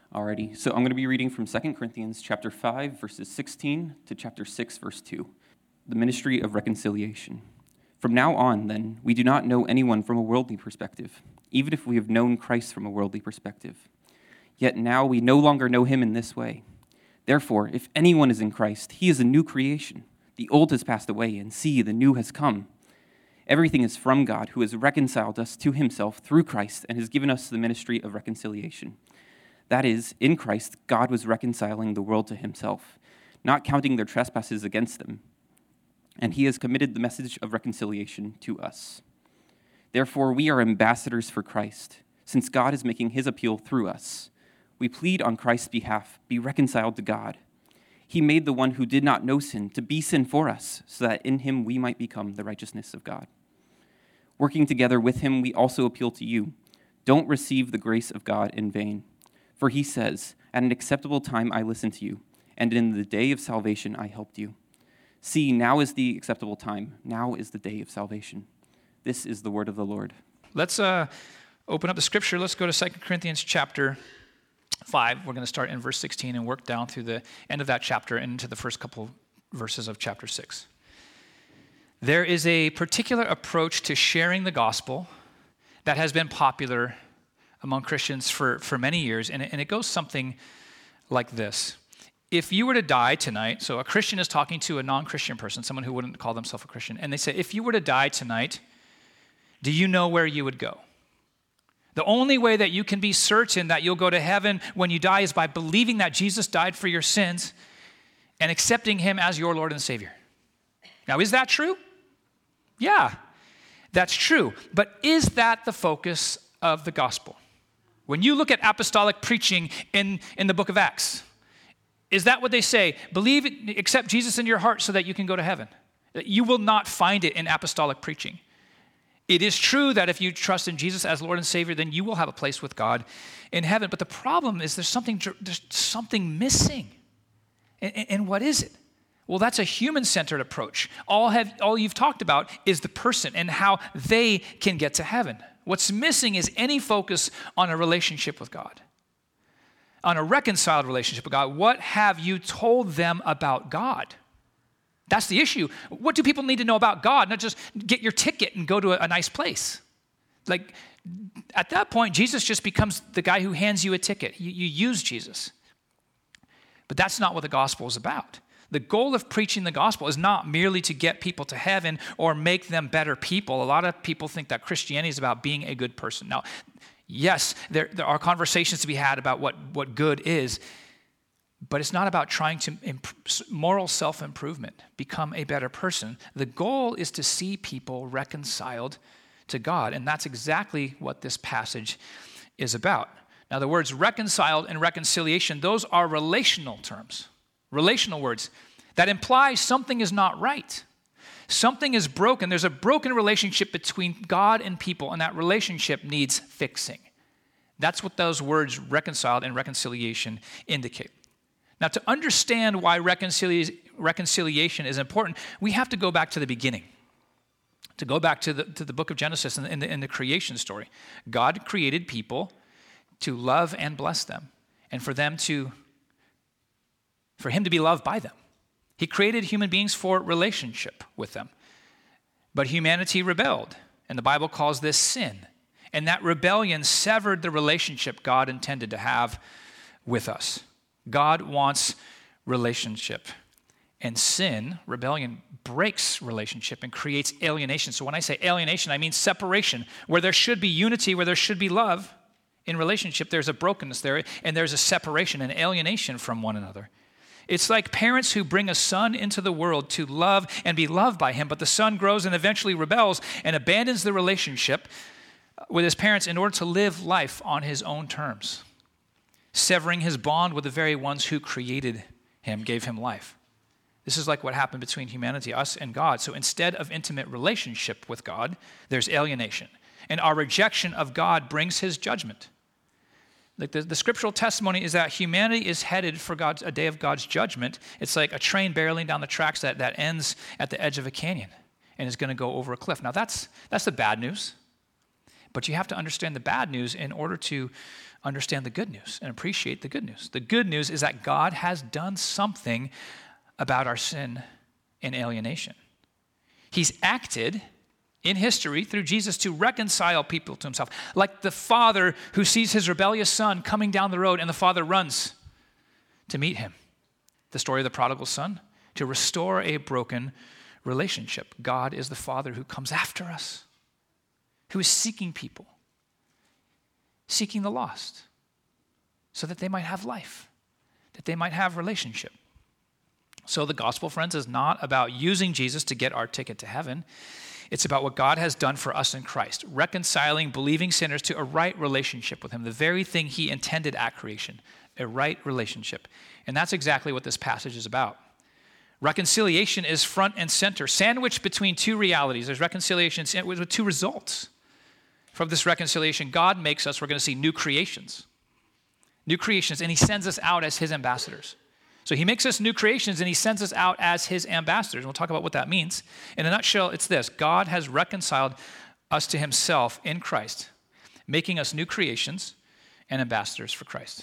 Alrighty, so I'm going to be reading from 2 Corinthians chapter 5, verses 16 to chapter 6, verse 2, the ministry of reconciliation. From now on, then, we do not know anyone from a worldly perspective, even if we have known Christ from a worldly perspective. Yet now we no longer know him in this way. Therefore, if anyone is in Christ, he is a new creation. The old has passed away, and see, the new has come. Everything is from God, who has reconciled us to himself through Christ and has given us the ministry of reconciliation. That is, in Christ, God was reconciling the world to himself, not counting their trespasses against them. And he has committed the message of reconciliation to us. Therefore, we are ambassadors for Christ, since God is making his appeal through us. We plead on Christ's behalf, be reconciled to God. He made the one who did not know sin to be sin for us, so that in him we might become the righteousness of God. Working together with him, we also appeal to you. Don't receive the grace of God in vain. For he says, at an acceptable time I listened to you, and in the day of salvation I helped you. See, now is the acceptable time. Now is the day of salvation. This is the word of the Lord. Let's open up the scripture. Let's go to 2 Corinthians chapter 5. We're going to start in verse 16 and work down through the end of that chapter and into the first couple verses of chapter 6. There is a particular approach to sharing the gospel that has been popular among Christians for many years, and it goes something like this. If you were to die tonight, so a Christian is talking to a non-Christian person, someone who wouldn't call themselves a Christian, and they say, if you were to die tonight, do you know where you would go? The only way that you can be certain that you'll go to heaven when you die is by believing that Jesus died for your sins and accepting him as your Lord and Savior. Now, is that true? Yeah, that's true. But is that the focus of the gospel? When you look at apostolic preaching in the book of Acts, is that what they say? Believe, accept Jesus in your heart so that you can go to heaven. You will not find it in apostolic preaching. It is true that if you trust in Jesus as Lord and Savior, then you will have a place with God in heaven. But the problem is there's something missing. And what is it? Well, that's a human-centered approach. All you've talked about is the person and how they can get to heaven. What's missing is any focus on a relationship with God, on a reconciled relationship with God. What have you told them about God? That's the issue. What do people need to know about God? Not just get your ticket and go to a nice place. Like, at that point, Jesus just becomes the guy who hands you a ticket. You use Jesus. But that's not what the gospel is about. The goal of preaching the gospel is not merely to get people to heaven or make them better people. A lot of people think that Christianity is about being a good person. Now, yes, there are conversations to be had about what good is, but it's not about trying to moral self-improvement, become a better person. The goal is to see people reconciled to God, and that's exactly what this passage is about. Now, the words reconciled and reconciliation, those are relational terms. Relational words that imply something is not right. Something is broken. There's a broken relationship between God and people, and that relationship needs fixing. That's what those words reconciled and reconciliation indicate. Now, to understand why reconciliation is important, we have to go back to the beginning, to go back to the book of Genesis and the creation story. God created people to love and bless them, and for him to be loved by them. He created human beings for relationship with them. But humanity rebelled, and the Bible calls this sin. And that rebellion severed the relationship God intended to have with us. God wants relationship. And sin, rebellion, breaks relationship and creates alienation. So when I say alienation, I mean separation. Where there should be unity, where there should be love in relationship, there's a brokenness there, and there's a separation and alienation from one another. It's like parents who bring a son into the world to love and be loved by him, but the son grows and eventually rebels and abandons the relationship with his parents in order to live life on his own terms, severing his bond with the very ones who created him, gave him life. This is like what happened between humanity, us and God. So instead of intimate relationship with God, there's alienation. And our rejection of God brings his judgment. Like the scriptural testimony is that humanity is headed for a day of God's judgment. It's like a train barreling down the tracks that ends at the edge of a canyon and is going to go over a cliff. Now that's the bad news. But you have to understand the bad news in order to understand the good news and appreciate the good news. The good news is that God has done something about our sin and alienation. He's acted in history through Jesus to reconcile people to himself, like the father who sees his rebellious son coming down the road and the father runs to meet him. The story of the prodigal son, to restore a broken relationship. God is the father who comes after us, who is seeking people, seeking the lost, so that they might have life, that they might have relationship. So the gospel, friends, is not about using Jesus to get our ticket to heaven. It's about what God has done for us in Christ, reconciling believing sinners to a right relationship with him, the very thing he intended at creation, a right relationship. And that's exactly what this passage is about. Reconciliation is front and center, sandwiched between two realities. There's reconciliation with two results. From this reconciliation, God makes us, we're going to see, new creations, and he sends us out as his ambassadors. So he makes us new creations and he sends us out as his ambassadors. We'll talk about what that means. In a nutshell, it's this: God has reconciled us to himself in Christ, making us new creations and ambassadors for Christ.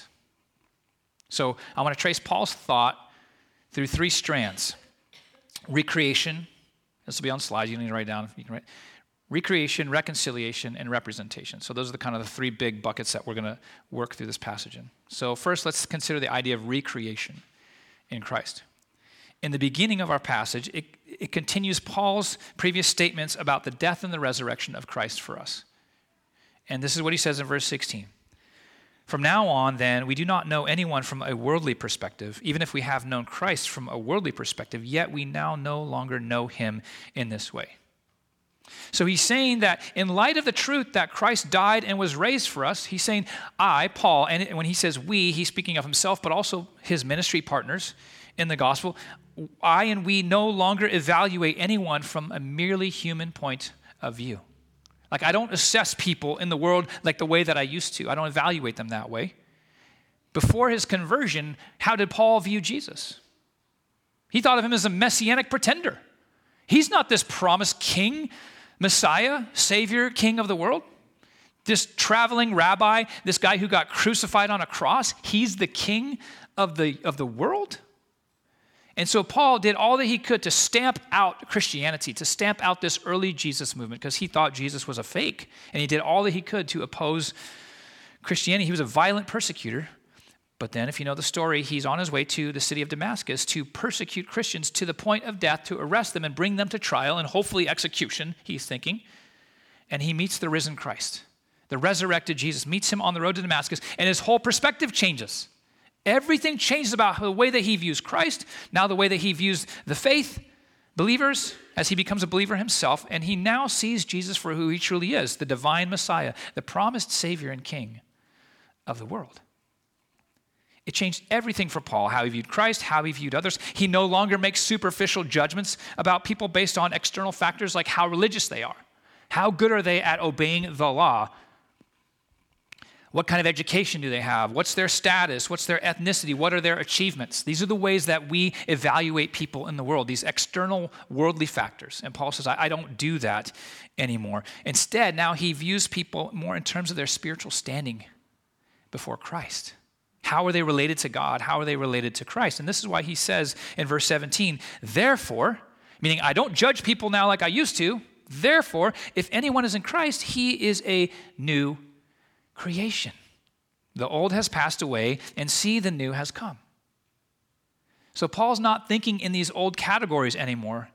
So I want to trace Paul's thought through three strands. Recreation, this will be on slides, you don't need to write down. You can write. Recreation, reconciliation, and representation. So those are the three big buckets that we're going to work through this passage in. So first, let's consider the idea of recreation in Christ. In the beginning of our passage, it continues Paul's previous statements about the death and the resurrection of Christ for us. And this is what he says in verse 16. From now on, then, we do not know anyone from a worldly perspective. Even if we have known Christ from a worldly perspective, yet we now no longer know him in this way. So he's saying that in light of the truth that Christ died and was raised for us, he's saying, I, Paul, and when he says we, he's speaking of himself, but also his ministry partners in the gospel. I and we no longer evaluate anyone from a merely human point of view. Like, I don't assess people in the world like the way that I used to. I don't evaluate them that way. Before his conversion, how did Paul view Jesus? He thought of him as a messianic pretender. He's not this promised king, Messiah, Savior, King of the world. This traveling rabbi, this guy who got crucified on a cross, he's the king of the world. And so Paul did all that he could to stamp out Christianity, to stamp out this early Jesus movement, because he thought Jesus was a fake. And he did all that he could to oppose Christianity. He was a violent persecutor. But then, if you know the story, he's on his way to the city of Damascus to persecute Christians to the point of death, to arrest them and bring them to trial and hopefully execution, he's thinking. And he meets the risen Christ. The resurrected Jesus meets him on the road to Damascus, and his whole perspective changes. Everything changes about the way that he views Christ, now the way that he views the faith, believers, as he becomes a believer himself, and he now sees Jesus for who he truly is, the divine Messiah, the promised Savior and King of the world. It changed everything for Paul, how he viewed Christ, how he viewed others. He no longer makes superficial judgments about people based on external factors like how religious they are. How good are they at obeying the law? What kind of education do they have? What's their status? What's their ethnicity? What are their achievements? These are the ways that we evaluate people in the world, these external worldly factors. And Paul says, I don't do that anymore. Instead, now he views people more in terms of their spiritual standing before Christ. How are they related to God? How are they related to Christ? And this is why he says in verse 17, therefore, meaning I don't judge people now like I used to. Therefore, if anyone is in Christ, he is a new creation. The old has passed away, and see, the new has come. So Paul's not thinking in these old categories anymore.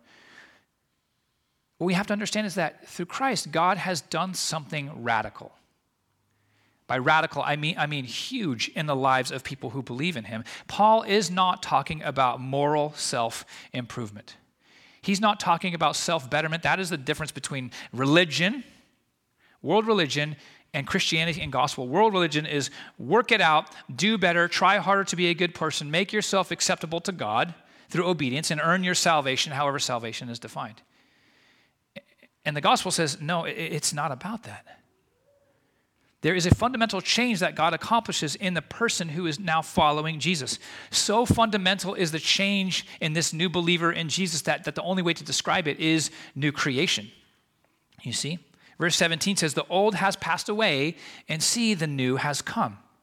What we have to understand is that through Christ, God has done something radical. By radical, I mean huge in the lives of people who believe in him. Paul is not talking about moral self-improvement. He's not talking about self-betterment. That is the difference between religion, world religion, and Christianity and gospel. World religion is work it out, do better, try harder to be a good person, make yourself acceptable to God through obedience, and earn your salvation, however salvation is defined. And the gospel says, no, it's not about that. There is a fundamental change that God accomplishes in the person who is now following Jesus. So fundamental is the change in this new believer in Jesus that the only way to describe it is new creation. You see? Verse 17 says, the old has passed away, and see, the new has come.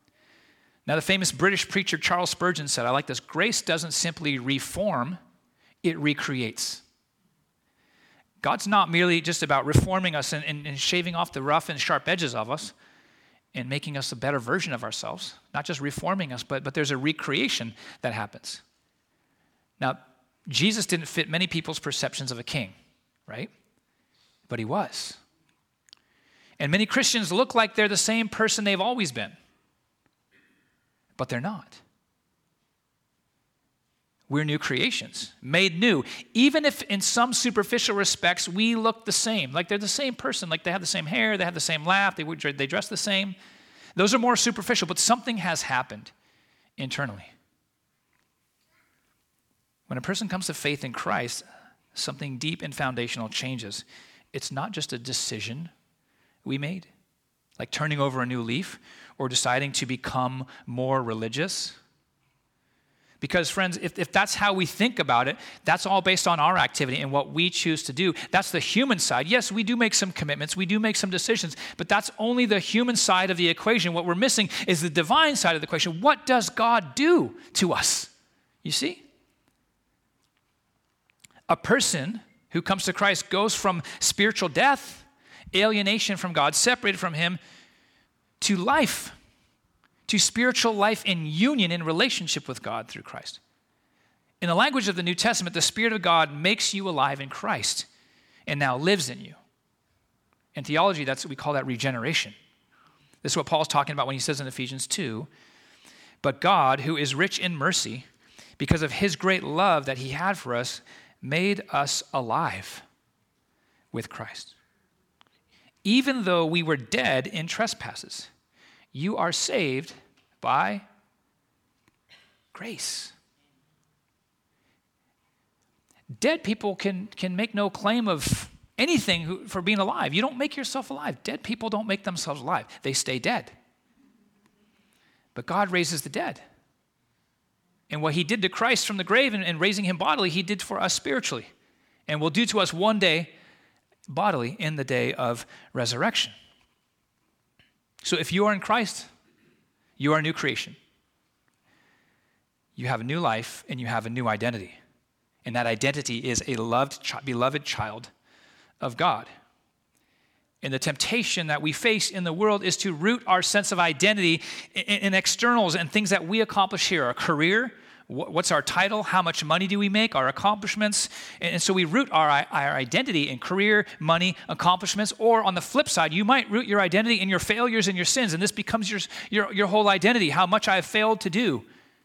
Now, the famous British preacher Charles Spurgeon said, I like this, grace doesn't simply reform, it recreates. God's not merely just about reforming us and shaving off the rough and sharp edges of us and making us a better version of ourselves, not just reforming us, but there's a recreation that happens. Now, Jesus didn't fit many people's perceptions of a king, right? But he was. And many Christians look like they're the same person they've always been. But they're not. We're new creations, made new. Even if in some superficial respects we look the same, like they're the same person, like they have the same hair, they have the same laugh, they dress the same. Those are more superficial, but something has happened internally. When a person comes to faith in Christ, something deep and foundational changes. It's not just a decision we made, like turning over a new leaf or deciding to become more religious. Because, friends, if that's how we think about it, that's all based on our activity and what we choose to do. That's the human side. Yes, we do make some commitments, we do make some decisions, but that's only the human side of the equation. What we're missing is the divine side of the equation. What does God do to us? You see? A person who comes to Christ goes from spiritual death, alienation from God, separated from him, to life, to spiritual life in union, in relationship with God through Christ. In the language of the New Testament, the Spirit of God makes you alive in Christ and now lives in you. In theology, we call that regeneration. This is what Paul's talking about when he says in Ephesians 2, but God, who is rich in mercy, because of his great love that he had for us, made us alive with Christ. Even though we were dead in trespasses, you are saved by grace. Dead people can make no claim of anything for being alive. You don't make yourself alive. Dead people don't make themselves alive. They stay dead. But God raises the dead. And what he did to Christ from the grave and raising him bodily, he did for us spiritually. And will do to us one day bodily in the day of resurrection. So if you are in Christ, you are a new creation. You have a new life and you have a new identity. And that identity is a beloved child of God. And the temptation that we face in the world is to root our sense of identity in externals and things that we accomplish here, our career, what's our title, how much money do we make, our accomplishments. And so we root our identity in career, money, accomplishments. Or on the flip side, you might root your identity in your failures and your sins, and this becomes your whole identity, how much I have failed to do.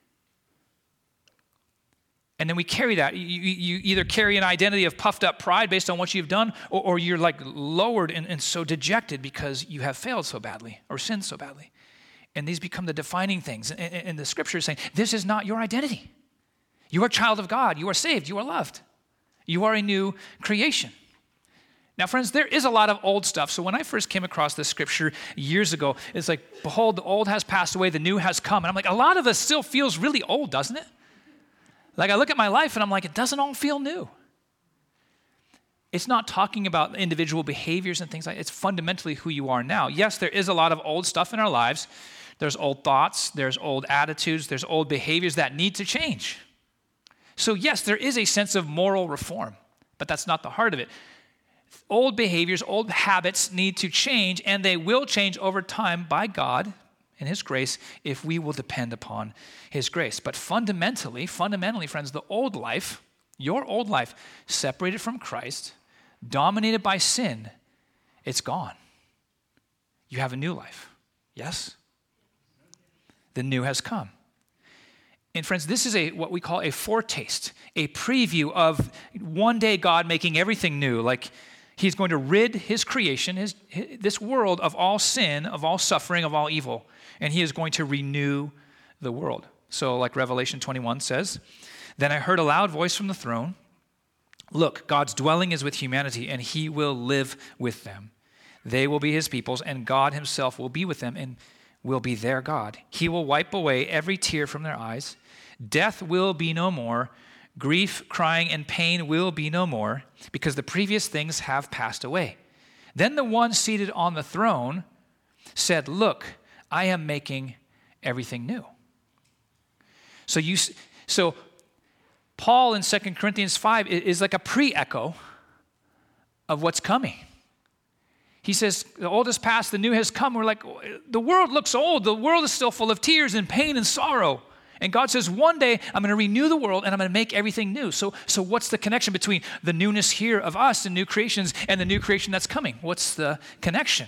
And then we carry that. You either carry an identity of puffed up pride based on what you've done, or you're like lowered and so dejected because you have failed so badly or sinned so badly. And these become the defining things. And the scripture is saying, this is not your identity. You are a child of God. You are saved. You are loved. You are a new creation. Now, friends, there is a lot of old stuff. So when I first came across this scripture years ago, it's like, behold, the old has passed away, the new has come. And I'm like, a lot of us still feels really old, doesn't it? Like I look at my life and I'm like, it doesn't all feel new. It's not talking about individual behaviors and things like that. It's fundamentally who you are now. Yes, there is a lot of old stuff in our lives. There's old thoughts, there's old attitudes, there's old behaviors that need to change. So yes, there is a sense of moral reform, but that's not the heart of it. Old behaviors, old habits need to change, and they will change over time by God and his grace if we will depend upon his grace. But fundamentally, friends, the old life, your old life, separated from Christ, dominated by sin, it's gone. You have a new life. Yes? The new has come. And friends, this is what we call a foretaste, a preview of one day God making everything new. Like he's going to rid his creation, this world, of all sin, of all suffering, of all evil. And he is going to renew the world. So like Revelation 21 says, then I heard a loud voice from the throne. Look, God's dwelling is with humanity, and he will live with them. They will be his peoples, and God himself will be with them and will be their God. He will wipe away every tear from their eyes. Death will be no more. Grief, crying, and pain will be no more, because the previous things have passed away. Then the one seated on the throne said, look, I am making everything new. So Paul in 2 Corinthians 5 is like a pre-echo of what's coming. He says, the old is past, the new has come. We're like, the world looks old. The world is still full of tears and pain and sorrow. And God says, one day I'm going to renew the world and I'm going to make everything new. So what's the connection between the newness here of us and new creations and the new creation that's coming? What's the connection?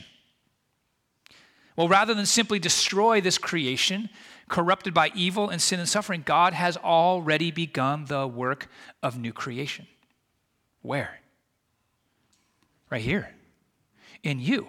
Well, rather than simply destroy this creation corrupted by evil and sin and suffering, God has already begun the work of new creation. Where? Right here. In you.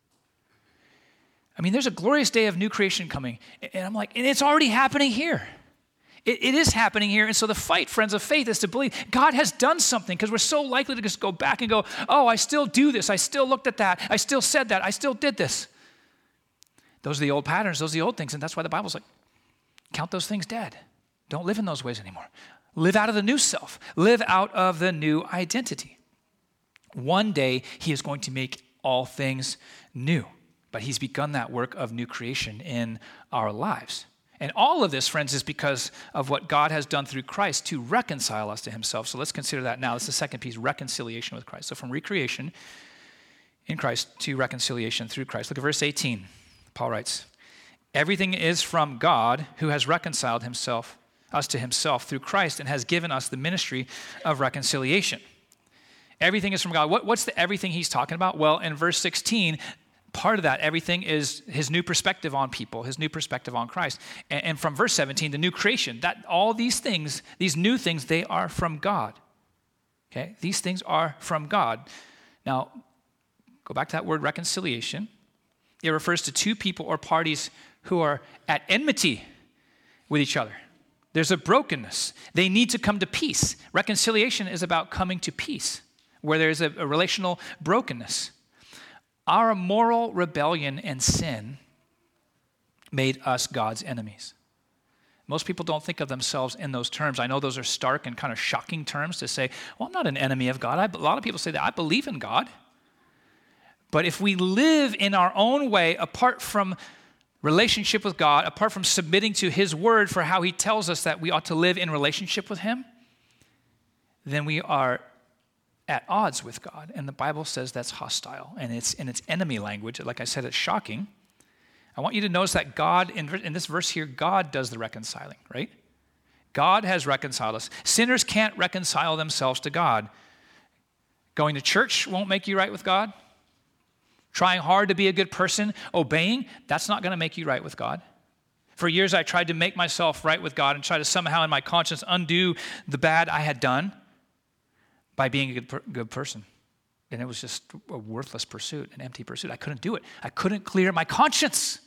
I mean, there's a glorious day of new creation coming. And I'm like, and it's already happening here. It is happening here. And so the fight, friends of faith, is to believe God has done something, because we're so likely to just go back and go, oh, I still do this. I still looked at that. I still said that. I still did this. Those are the old patterns. Those are the old things. And that's why the Bible's like, count those things dead. Don't live in those ways anymore. Live out of the new self. Live out of the new identity. One day, he is going to make all things new. But he's begun that work of new creation in our lives. And all of this, friends, is because of what God has done through Christ to reconcile us to himself. So let's consider that now. This is the second piece, reconciliation with Christ. So from recreation in Christ to reconciliation through Christ. Look at verse 18. Paul writes, everything is from God, who has reconciled us to himself through Christ and has given us the ministry of reconciliation. Everything is from God. What's the everything he's talking about? Well, in verse 16, part of that everything is his new perspective on people, his new perspective on Christ. And from verse 17, the new creation, that all these things, these new things, they are from God. Okay? These things are from God. Now, go back to that word reconciliation. It refers to two people or parties who are at enmity with each other. There's a brokenness. They need to come to peace. Reconciliation is about coming to peace, where there's a relational brokenness. Our moral rebellion and sin made us God's enemies. Most people don't think of themselves in those terms. I know those are stark and kind of shocking terms to say, well, I'm not an enemy of God. A lot of people say that. I believe in God. But if we live in our own way, apart from relationship with God, apart from submitting to his word for how he tells us that we ought to live in relationship with him, then we are at odds with God. And the Bible says that's hostile. And it's in its enemy language. Like I said, it's shocking. I want you to notice that God, in this verse here, God does the reconciling, right? God has reconciled us. Sinners can't reconcile themselves to God. Going to church won't make you right with God. Trying hard to be a good person, obeying, that's not going to make you right with God. For years, I tried to make myself right with God and try to somehow in my conscience undo the bad I had done by being a good person. And it was just a worthless pursuit, an empty pursuit. I couldn't do it. I couldn't clear my conscience.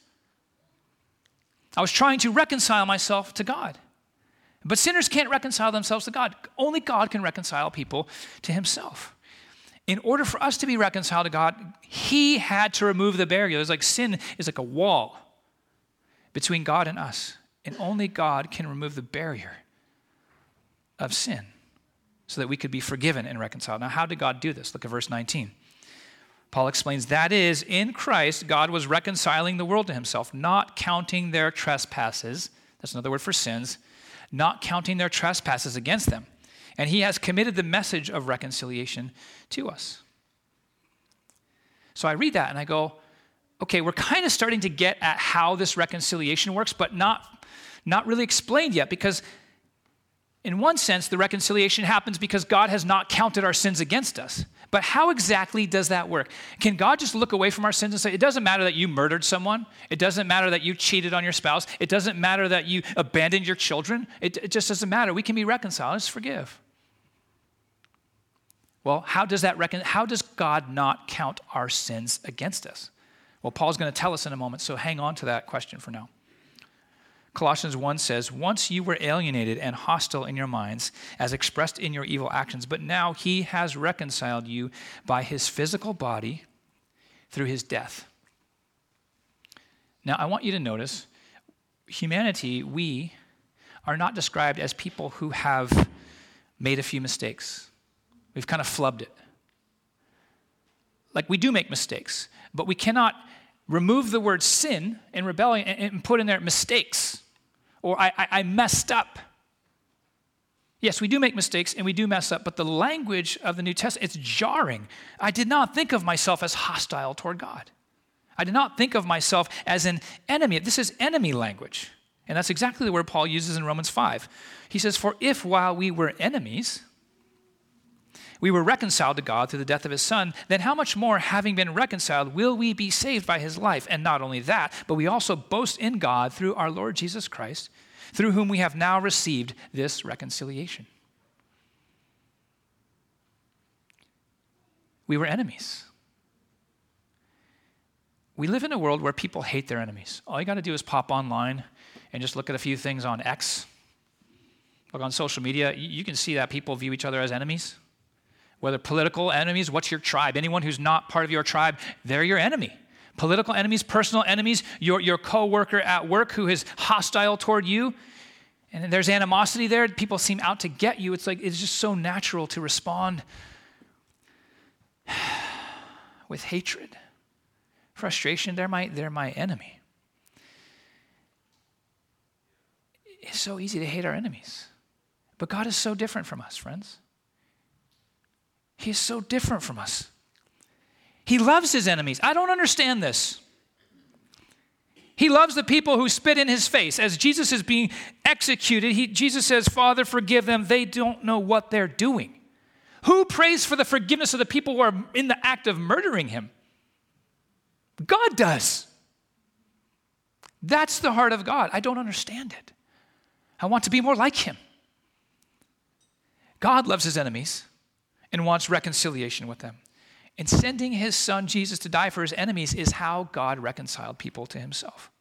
I was trying to reconcile myself to God. But sinners can't reconcile themselves to God. Only God can reconcile people to himself. In order for us to be reconciled to God, he had to remove the barrier. It's like sin is like a wall between God and us. And only God can remove the barrier of sin so that we could be forgiven and reconciled. Now, how did God do this? Look at verse 19. Paul explains, that is, in Christ, God was reconciling the world to himself, not counting their trespasses. That's another word for sins. Not counting their trespasses against them. And he has committed the message of reconciliation to us. So I read that and I go, okay, we're kind of starting to get at how this reconciliation works, but not really explained yet, because in one sense, the reconciliation happens because God has not counted our sins against us. But how exactly does that work? Can God just look away from our sins and say, it doesn't matter that you murdered someone. It doesn't matter that you cheated on your spouse. It doesn't matter that you abandoned your children. It just doesn't matter. We can be reconciled. Just forgive. Well, how does God not count our sins against us? Well, Paul's going to tell us in a moment, so hang on to that question for now. Colossians 1 says, once you were alienated and hostile in your minds, as expressed in your evil actions, but now he has reconciled you by his physical body through his death. Now, I want you to notice, humanity, we are not described as people who have made a few mistakes. We've kind of flubbed it. Like, we do make mistakes, but we cannot remove the word sin and rebellion and put in there mistakes or I messed up. Yes, we do make mistakes and we do mess up, but the language of the New Testament, it's jarring. I did not think of myself as hostile toward God. I did not think of myself as an enemy. This is enemy language. And that's exactly the word Paul uses in Romans 5. He says, for if while we were enemies, we were reconciled to God through the death of his son, then how much more, having been reconciled, will we be saved by his life? And not only that, but we also boast in God through our Lord Jesus Christ, through whom we have now received this reconciliation. We were enemies. We live in a world where people hate their enemies. All you got to do is pop online and just look at a few things on X. Look on social media. You can see that people view each other as enemies. Whether political enemies, what's your tribe? Anyone who's not part of your tribe, they're your enemy. Political enemies, personal enemies, your coworker at work who is hostile toward you, and there's animosity there. People seem out to get you. It's just so natural to respond with hatred, frustration. They're my enemy. It's so easy to hate our enemies, but God is so different from us, friends. He is so different from us. He loves his enemies. I don't understand this. He loves the people who spit in his face. As Jesus is being executed, Jesus says, Father, forgive them. They don't know what they're doing. Who prays for the forgiveness of the people who are in the act of murdering him? God does. That's the heart of God. I don't understand it. I want to be more like him. God loves his enemies and wants reconciliation with them. And sending his son Jesus to die for his enemies is how God reconciled people to himself.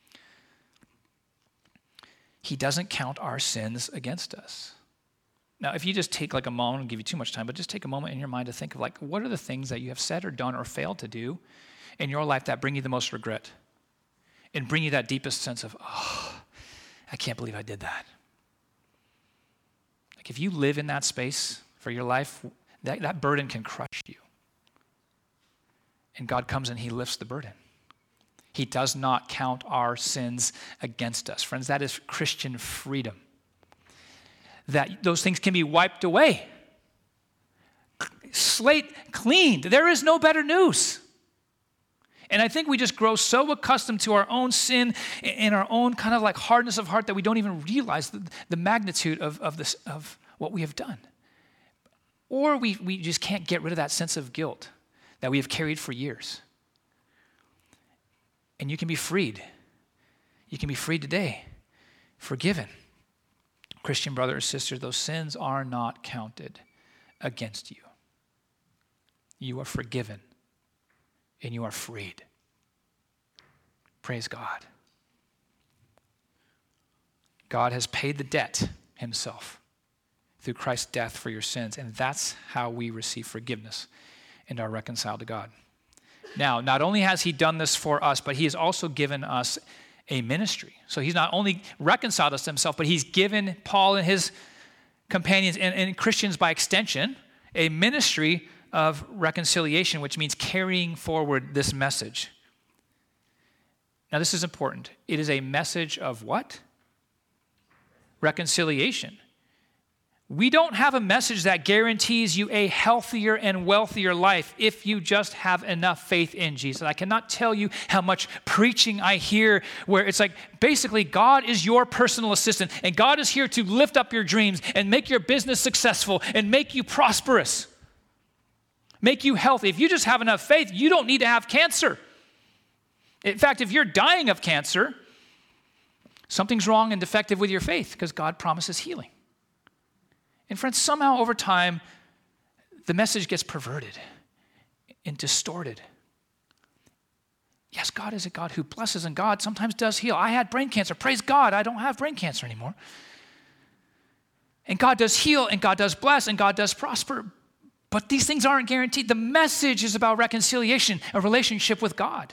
He doesn't count our sins against us. Now, if you just take a moment, I'll give you too much time, but just take a moment in your mind to think of what are the things that you have said or done or failed to do in your life that bring you the most regret and bring you that deepest sense of, I can't believe I did that. If you live in that space for your life, that burden can crush you. And God comes and he lifts the burden. He does not count our sins against us. Friends, that is Christian freedom. That those things can be wiped away. Slate cleaned. There is no better news. And I think we just grow so accustomed to our own sin and our own kind of hardness of heart that we don't even realize the magnitude of what we have done. Or we just can't get rid of that sense of guilt that we have carried for years. And you can be freed. You can be freed today, forgiven. Christian brother or sister, those sins are not counted against you. You are forgiven and you are freed. Praise God. God has paid the debt himself through Christ's death for your sins, and that's how we receive forgiveness and are reconciled to God. Now, not only has he done this for us, but he has also given us a ministry. So he's not only reconciled us to himself, but he's given Paul and his companions and Christians by extension a ministry of reconciliation, which means carrying forward this message. Now, this is important. It is a message of what? Reconciliation. We don't have a message that guarantees you a healthier and wealthier life if you just have enough faith in Jesus. I cannot tell you how much preaching I hear where it's basically God is your personal assistant and God is here to lift up your dreams and make your business successful and make you prosperous, make you healthy. If you just have enough faith, you don't need to have cancer. In fact, if you're dying of cancer, something's wrong and defective with your faith because God promises healing. And friends, somehow over time, the message gets perverted and distorted. Yes, God is a God who blesses, and God sometimes does heal. I had brain cancer. Praise God, I don't have brain cancer anymore. And God does heal, and God does bless, and God does prosper. But these things aren't guaranteed. The message is about reconciliation, a relationship with God.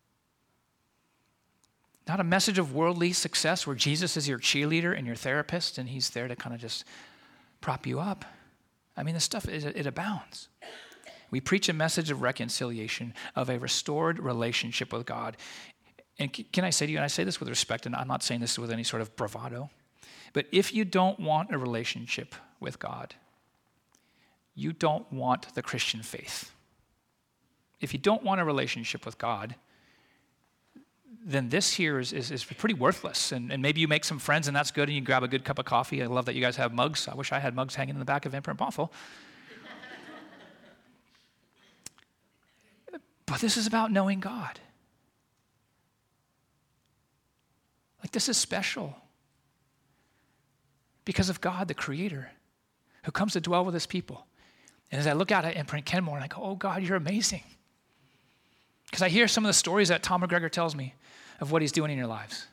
Not a message of worldly success where Jesus is your cheerleader and your therapist, and he's there to kind of just prop you up. I mean, this stuff, it abounds. We preach a message of reconciliation, of a restored relationship with God. And can I say to you, and I say this with respect, and I'm not saying this with any sort of bravado, but if you don't want a relationship with God, you don't want the Christian faith. If you don't want a relationship with God, then this here is pretty worthless. And maybe you make some friends, and that's good, and you grab a good cup of coffee. I love that you guys have mugs. I wish I had mugs hanging in the back of Imprint Bothell. But this is about knowing God. Like, this is special because of God, the Creator, who comes to dwell with his people. And as I look out at Imprint Kenmore, and I go, oh, God, you're amazing. Because I hear some of the stories that Tom McGregor tells me of what he's doing in your lives.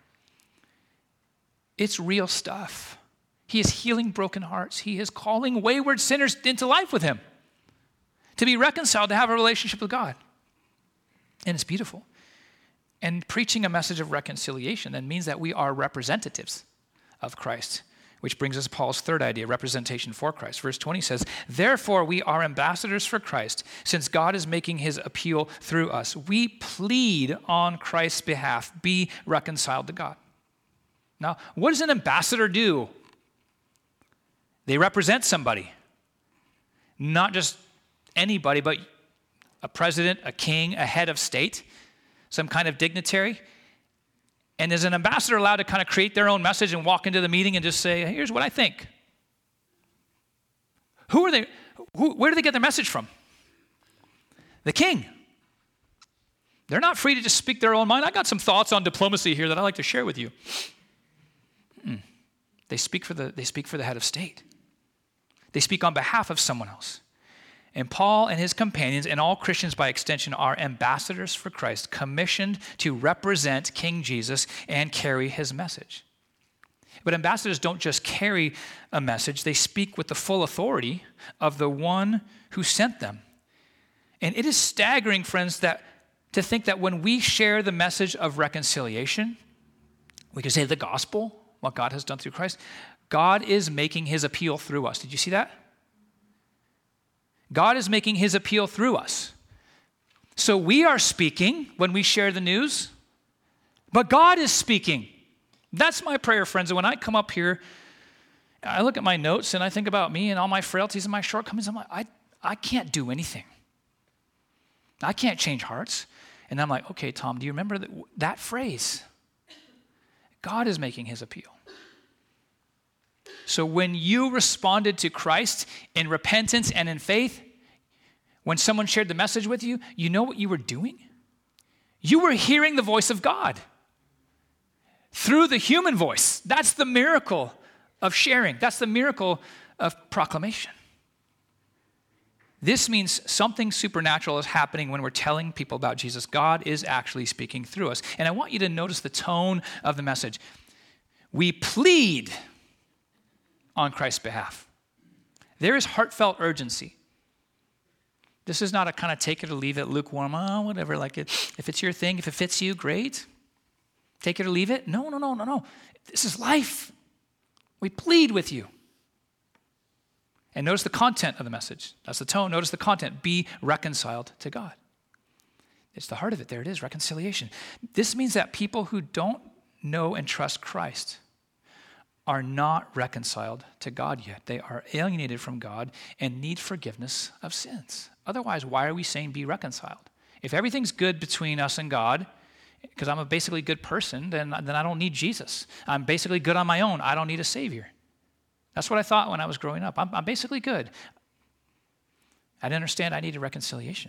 It's real stuff. He is healing broken hearts. He is calling wayward sinners into life with him, to be reconciled, to have a relationship with God. And it's beautiful. And preaching a message of reconciliation then means that we are representatives of Christ, which brings us to Paul's third idea, representation for Christ. Verse 20 says, therefore we are ambassadors for Christ, since God is making his appeal through us. We plead on Christ's behalf, be reconciled to God. Now, what does an ambassador do? They represent somebody. Not just anybody, but a president, a king, a head of state, some kind of dignitary. And is an ambassador allowed to kind of create their own message and walk into the meeting and just say, here's what I think? Who are they? Where do they get their message from? The king. They're not free to just speak their own mind. I got some thoughts on diplomacy here that I'd like to share with you. They speak for the head of state. They speak on behalf of someone else. And Paul and his companions, and all Christians by extension, are ambassadors for Christ, commissioned to represent King Jesus and carry his message. But ambassadors don't just carry a message, they speak with the full authority of the one who sent them. And it is staggering, friends, to think that when we share the message of reconciliation, we can say the gospel, what God has done through Christ, God is making his appeal through us. Did you see that? God is making his appeal through us. So we are speaking when we share the news, but God is speaking. That's my prayer, friends. And when I come up here, I look at my notes and I think about me and all my frailties and my shortcomings. I'm like, I can't do anything. I can't change hearts. And I'm like, okay, Tom, do you remember that phrase? God is making his appeal. So when you responded to Christ in repentance and in faith, when someone shared the message with you, you know what you were doing? You were hearing the voice of God through the human voice. That's the miracle of sharing. That's the miracle of proclamation. This means something supernatural is happening when we're telling people about Jesus. God is actually speaking through us. And I want you to notice the tone of the message. We plead on Christ's behalf. There is heartfelt urgency. This is not a kind of take it or leave it, lukewarm, whatever, like it. If it's your thing, if it fits you, great. Take it or leave it. No. This is life. We plead with you. And notice the content of the message. That's the tone. Notice the content. Be reconciled to God. It's the heart of it. There it is, reconciliation. This means that people who don't know and trust Christ are not reconciled to God yet. They are alienated from God and need forgiveness of sins. Otherwise, why are we saying be reconciled? If everything's good between us and God, because I'm a basically good person, then I don't need Jesus. I'm basically good on my own. I don't need a Savior. That's what I thought when I was growing up. I'm basically good. I didn't understand I needed reconciliation.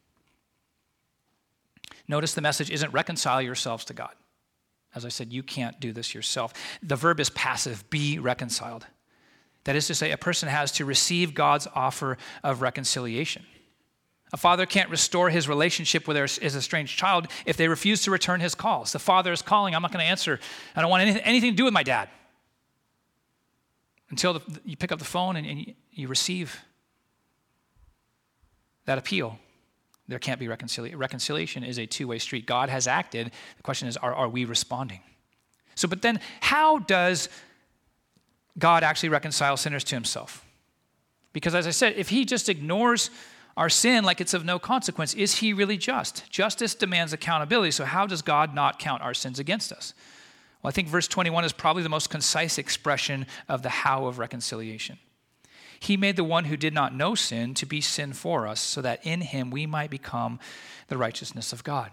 Notice the message isn't reconcile yourselves to God. As I said, you can't do this yourself. The verb is passive, be reconciled. That is to say, a person has to receive God's offer of reconciliation. A father can't restore his relationship with his estranged child if they refuse to return his calls. The father is calling, I'm not going to answer. I don't want anything to do with my dad. Until you pick up the phone and you receive that appeal. There can't be reconciliation. Reconciliation is a two-way street. God has acted. The question is, are we responding? So, but then how does God actually reconcile sinners to himself? Because as I said, if he just ignores our sin like it's of no consequence. Is he really just? Justice demands accountability, so how does God not count our sins against us? Well, I think verse 21 is probably the most concise expression of the how of reconciliation. He made the one who did not know sin to be sin for us, so that in him we might become the righteousness of God.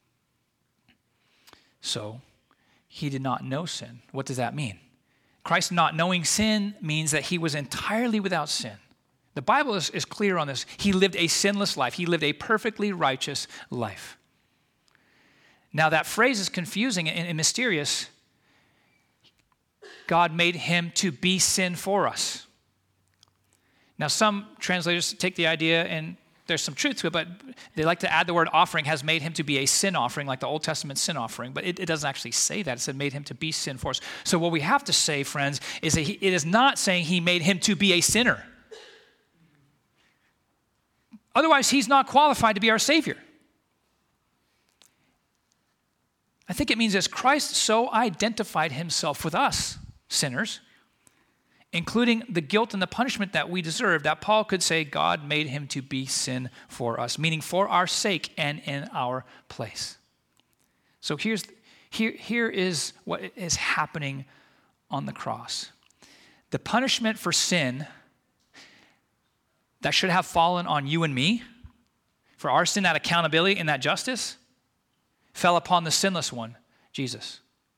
So, he did not know sin. What does that mean? Christ not knowing sin means that he was entirely without sin. The Bible is clear on this. He lived a sinless life. He lived a perfectly righteous life. Now, that phrase is confusing and mysterious. God made him to be sin for us. Now, some translators take the idea, and there's some truth to it, but they like to add the word offering, has made him to be a sin offering, like the Old Testament sin offering. But it doesn't actually say that. It said made him to be sin for us. So what we have to say, friends, is that it is not saying he made him to be a sinner. Otherwise, he's not qualified to be our Savior. I think it means as Christ so identified himself with us, sinners, including the guilt and the punishment that we deserve, that Paul could say God made him to be sin for us, meaning for our sake and in our place. So here is what is happening on the cross. The punishment for sin that should have fallen on you and me, for our sin, that accountability and that justice, fell upon the sinless one, Jesus.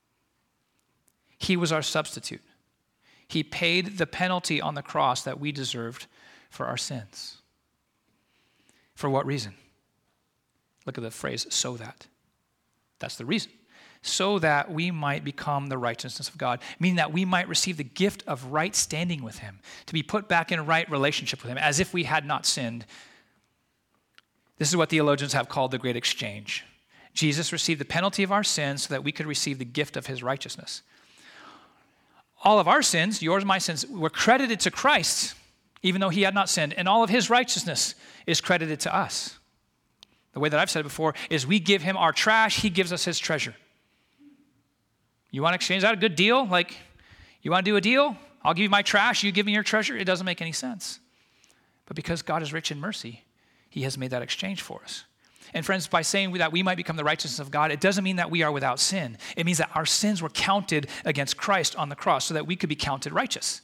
He was our substitute. He paid the penalty on the cross that we deserved for our sins. For what reason? Look at the phrase, so that. That's the reason. So that we might become the righteousness of God, meaning that we might receive the gift of right standing with him, to be put back in a right relationship with him, as if we had not sinned. This is what theologians have called the great exchange. Jesus received the penalty of our sins so that we could receive the gift of his righteousness. All of our sins, yours and my sins, were credited to Christ, even though he had not sinned, and all of his righteousness is credited to us. The way that I've said it before is we give him our trash, he gives us his treasure. You want to exchange that? A good deal? Like, you want to do a deal? I'll give you my trash, you give me your treasure? It doesn't make any sense. But because God is rich in mercy, he has made that exchange for us. And friends, by saying that we might become the righteousness of God, it doesn't mean that we are without sin. It means that our sins were counted against Christ on the cross so that we could be counted righteous.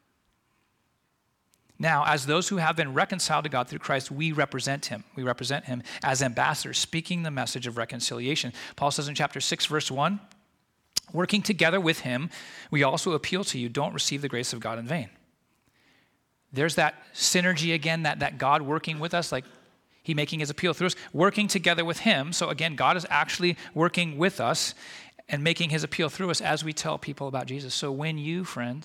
Now, as those who have been reconciled to God through Christ, we represent him. We represent him as ambassadors, speaking the message of reconciliation. Paul says in chapter 6, verse 1, working together with him, we also appeal to you, don't receive the grace of God in vain. There's that synergy again, that God working with us, like he making his appeal through us, working together with him. So again, God is actually working with us and making his appeal through us as we tell people about Jesus. So when you, friend,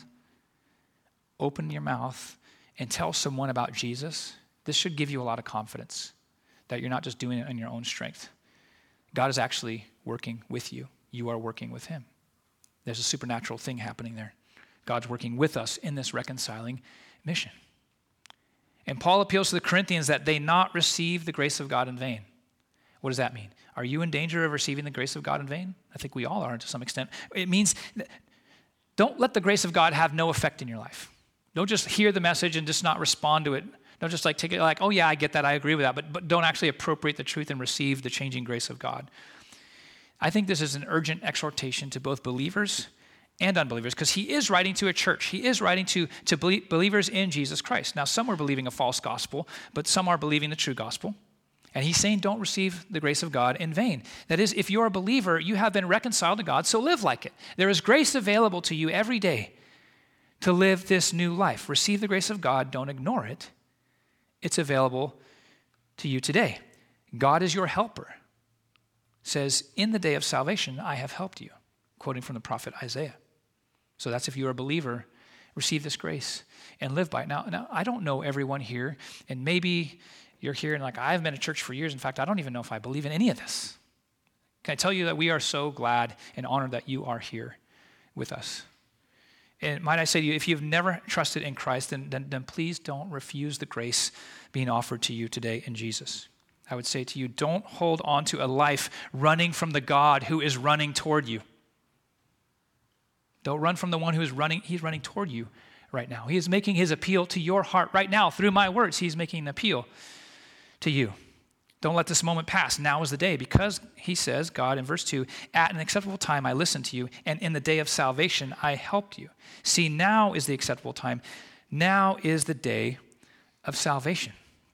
open your mouth and tell someone about Jesus, this should give you a lot of confidence that you're not just doing it in your own strength. God is actually working with you. You are working with him. There's a supernatural thing happening there. God's working with us in this reconciling mission. And Paul appeals to the Corinthians that they not receive the grace of God in vain. What does that mean? Are you in danger of receiving the grace of God in vain? I think we all are to some extent. It means don't let the grace of God have no effect in your life. Don't just hear the message and just not respond to it. Don't just take it like, oh yeah, I get that, I agree with that, but don't actually appropriate the truth and receive the changing grace of God. I think this is an urgent exhortation to both believers and unbelievers, because he is writing to a church. He is writing to believers in Jesus Christ. Now, some are believing a false gospel, but some are believing the true gospel. And he's saying, don't receive the grace of God in vain. That is, if you're a believer, you have been reconciled to God, so live like it. There is grace available to you every day to live this new life. Receive the grace of God. Don't ignore it. It's available to you today. God is your helper. It says, in the day of salvation, I have helped you, quoting from the prophet Isaiah. So that's if you're a believer, receive this grace and live by it. Now, I don't know everyone here, and maybe you're here and like, I've been at church for years. In fact, I don't even know if I believe in any of this. Can I tell you that we are so glad and honored that you are here with us? And might I say to you, if you've never trusted in Christ, then please don't refuse the grace being offered to you today in Jesus. I would say to you, don't hold on to a life running from the God who is running toward you. Don't run from the one who is running. He's running toward you right now. He is making his appeal to your heart right now. Through my words, he's making an appeal. to you. Don't let this moment pass. Now is the day, because he says, God, in verse 2, at an acceptable time I listened to you, and in the day of salvation I helped you. See, now is the acceptable time. Now is the day of salvation.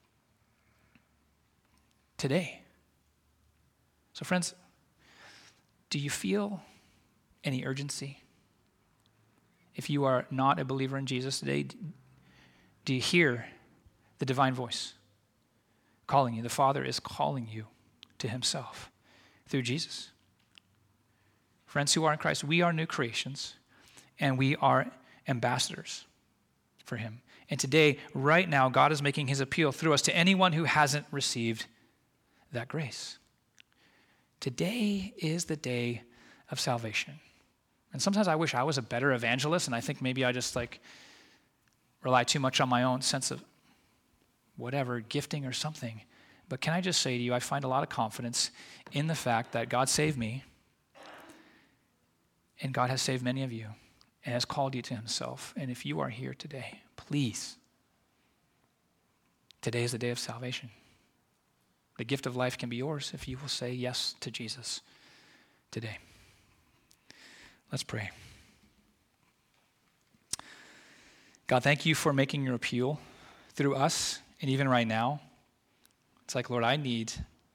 Today. So friends, do you feel any urgency? If you are not a believer in Jesus today, do you hear the divine voice calling you? The Father is calling you to himself through Jesus. Friends who are in Christ, we are new creations, and we are ambassadors for him. And today, right now, God is making his appeal through us to anyone who hasn't received that grace. Today is the day of salvation. And sometimes I wish I was a better evangelist, and I think maybe I just rely too much on my own sense of whatever, gifting or something. But can I just say to you, I find a lot of confidence in the fact that God saved me, and God has saved many of you, and has called you to himself. And if you are here today, please, today is the day of salvation. The gift of life can be yours if you will say yes to Jesus today. Let's pray. God, thank you for making your appeal through us, and even right now. It's like, Lord, I need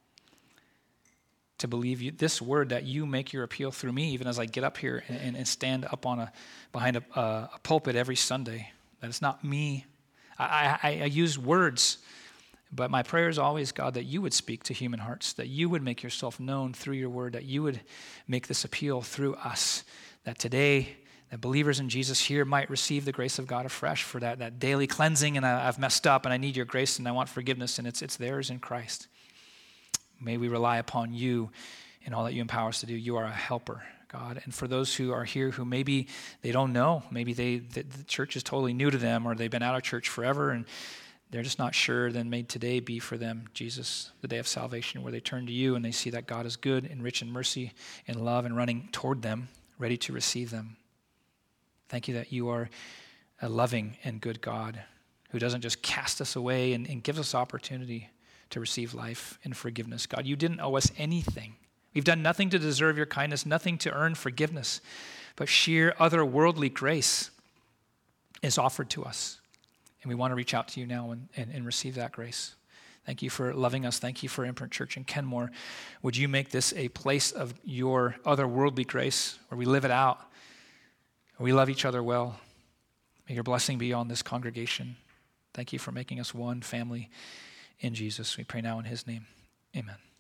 to believe you, this word that you make your appeal through me, even as I get up here and stand up behind a pulpit every Sunday. That it's not me. I use words, but my prayer is always, God, that you would speak to human hearts, that you would make yourself known through your word, that you would make this appeal through us, that today, that believers in Jesus here might receive the grace of God afresh for that daily cleansing, and I've messed up, and I need your grace, and I want forgiveness, and it's theirs in Christ. May we rely upon you in all that you empower us to do. You are a helper, God. And for those who are here who maybe they don't know, maybe the church is totally new to them, or they've been out of church forever, and they're just not sure, then may today be for them, Jesus, the day of salvation, where they turn to you and they see that God is good and rich in mercy and love and running toward them, ready to receive them. Thank you that you are a loving and good God who doesn't just cast us away and gives us opportunity to receive life and forgiveness. God, you didn't owe us anything. We've done nothing to deserve your kindness, nothing to earn forgiveness, but sheer otherworldly grace is offered to us. And we want to reach out to you now and receive that grace. Thank you for loving us. Thank you for Imprint Church in Kenmore. Would you make this a place of your otherworldly grace where we live it out, where we love each other well? May your blessing be on this congregation. Thank you for making us one family in Jesus. We pray now in his name. Amen.